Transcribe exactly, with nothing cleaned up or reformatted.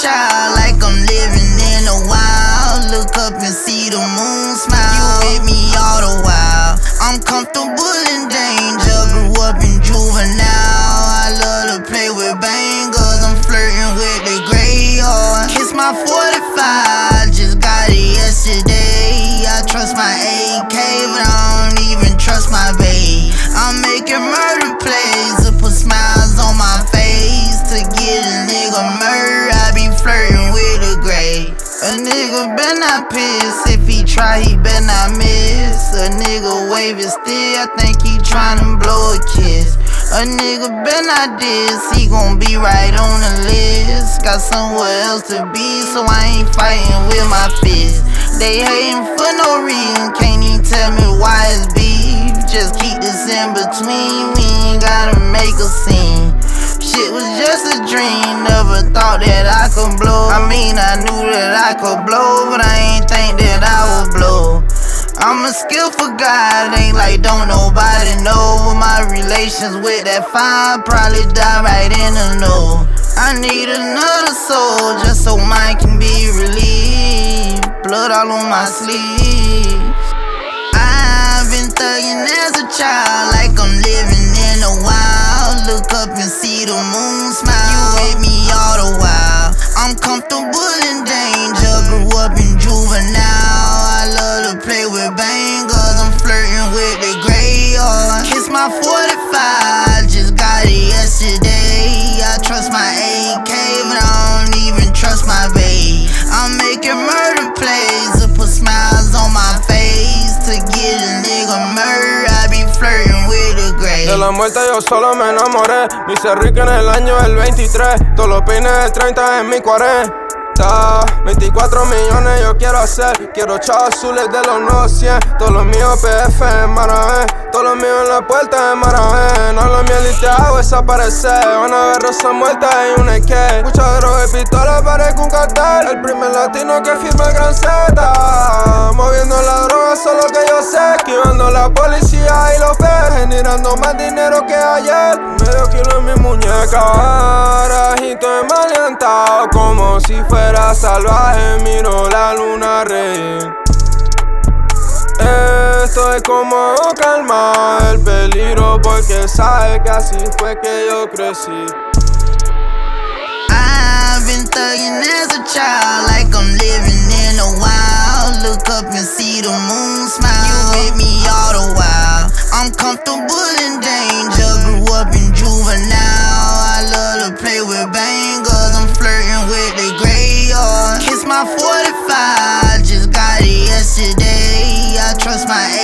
child, like I'm living in the wild. Look up and see the moon smile. You with me all the while. I'm comfortable in danger. Grew up in juvenile. I love to play with bangers. I'm flirting with the gray heart. Kiss my forty-five, just got it yesterday. I trust my A K, but I don't even trust my babe. I'm making murder plays to put smiles on my face. To get a nigga murder, I be flirting with the gray. A nigga better not piss. If he try, he better not miss. A nigga waving still, I think he tryna blow a kiss. A nigga better not diss, he gon' be right on the list. Got somewhere else to be, so I ain't fighting with my fists. They hating for no reason, can't even tell me why it's beef. Just keep this in between, we ain't gotta make a scene. Shit was just a dream, never thought that I could blow. I mean, I knew that I could blow, but I ain't think that I would blow. I'm a skillful guy, it ain't like don't nobody know. My relations with that fire probably die right in the know. I need another soul just so mine can be relieved. Blood all on my sleeve. I've been thugging as a child, like I'm living in the wild. Look up and see the moon smile. You with me all the while. I'm comfortable in danger. Grew up in juvenile. I love to play with bangers. I'm flirting with the gray heart. Kiss my forty-five, just got it yesterday. I trust my A K, but I don't even trust my babe. I'm making murder plays to put smiles on my face. To get a nigga murder, I be flirting with the gray. De la muerte yo solo me enamoré. Me hice rico en el año del veintitrés. Todos los peines del treinta en mi cuarenta. veinticuatro millones yo quiero hacer. Quiero chavos azules de los nuevos cien. Todos los míos P F en Marabé. Todos los míos en la puerta de Marabé. No lo miel y te hago desaparecer. Van a ver rosas muertas y un E K. Mucha droga y pistola, parezco un cartel. El primer latino que firma el Gran Z. Moviendo la droga, solo que yo sé. Esquivando la policía y los fe. Generando más dinero que ayer. Medio kilo en mi muñeca. Barajito de maleantado, como si fuera salvaje. Miro la luna reír. Estoy como calmado el peligro, porque sabe que así fue que yo crecí. I've been thugging as a child, like I'm living in the wild. Look up and see the moon smile. You with me all the while. I'm comfortable in danger. Grew up in juvenile. I love to play with bangers. I'm flirting with the gray heart. Kiss my forty-five, just got it yesterday. I trust my